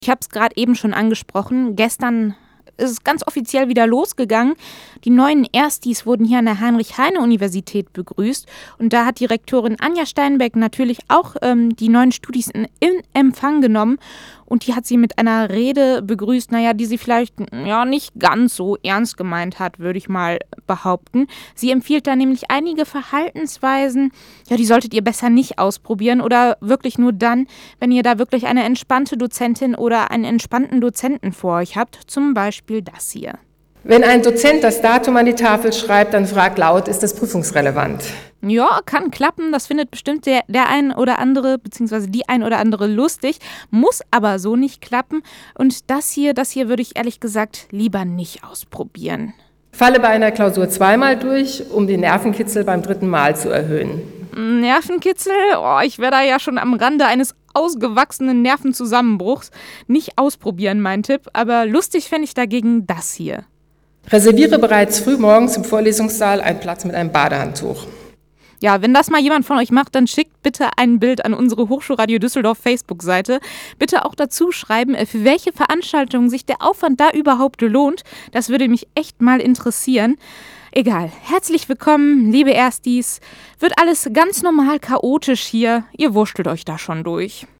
Ich habe es gerade eben schon angesprochen. Gestern ist es ganz offiziell wieder losgegangen. Die neuen Erstis wurden hier an der Heinrich-Heine-Universität begrüßt. Und da hat die Rektorin Anja Steinbeck natürlich auch die neuen Studis in Empfang genommen. Und die hat sie mit einer Rede begrüßt, die sie vielleicht nicht ganz so ernst gemeint hat, würde ich mal behaupten. Sie empfiehlt da nämlich einige Verhaltensweisen, die solltet ihr besser nicht ausprobieren oder wirklich nur dann, wenn ihr da wirklich eine entspannte Dozentin oder einen entspannten Dozenten vor euch habt. Zum Beispiel das hier. Wenn ein Dozent das Datum an die Tafel schreibt, dann fragt laut, ist das prüfungsrelevant? Ja, kann klappen. Das findet bestimmt der ein oder andere, beziehungsweise die ein oder andere lustig. Muss aber so nicht klappen. Und das hier würde ich ehrlich gesagt lieber nicht ausprobieren. Falle bei einer Klausur zweimal durch, um den Nervenkitzel beim dritten Mal zu erhöhen. Nervenkitzel? Ich wäre da ja schon am Rande eines ausgewachsenen Nervenzusammenbruchs. Nicht ausprobieren, mein Tipp. Aber lustig fände ich dagegen das hier. Reserviere bereits früh morgens im Vorlesungssaal einen Platz mit einem Badehandtuch. Ja, wenn das mal jemand von euch macht, dann schickt bitte ein Bild an unsere Hochschulradio Düsseldorf Facebook-Seite. Bitte auch dazu schreiben, für welche Veranstaltungen sich der Aufwand da überhaupt lohnt. Das würde mich echt mal interessieren. Egal, herzlich willkommen, liebe Erstis. Wird alles ganz normal chaotisch hier. Ihr wurstelt euch da schon durch.